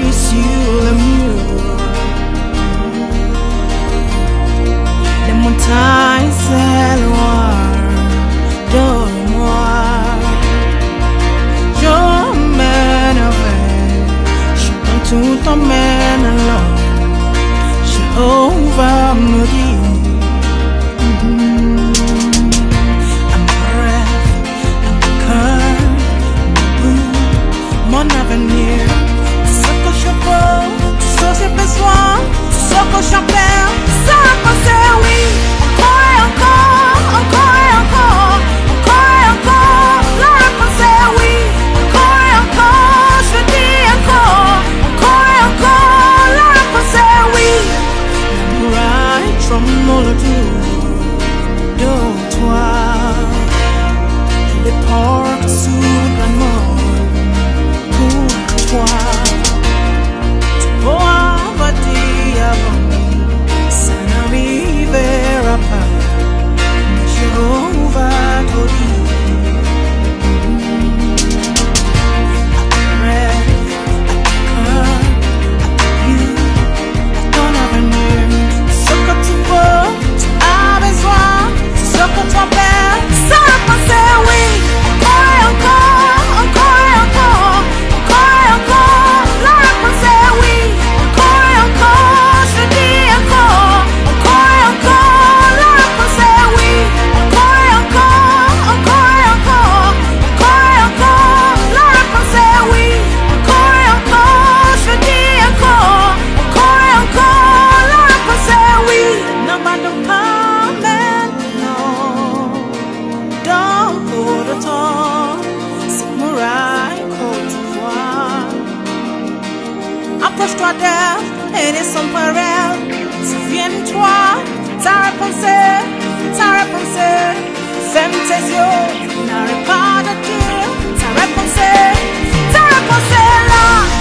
sur le mur. Les montagnes s'éloignent de moi. Je m'énerverai, je prends tout emmène alors. Jéhovah me dit, mon avenir, ce que je veux, ce que j'ai besoin, ce que j'appelle, ça passer, oui, encore et encore, encore et encore, encore et encore, la réponse est oui, encore et encore, je dis encore et encore, la réponse est oui. La muraille tremble autour de toi, les portes s'ouvrent grandement. Pourquoi tu pourras dire avant, ça n'arrivera pas, mais Jéhovah te dit, à ton rêve, à ton cœur, à ton avenir, ce que tu veux, tu as besoin, ce que tu appelles, ça va passer, oui, encore et encore, encore et encore. Approche-toi d'elle, elle est sans pareil. Souviens-toi, ta réponse, ferme tes yeux, n'arrête pas de dire, ta réponse est là.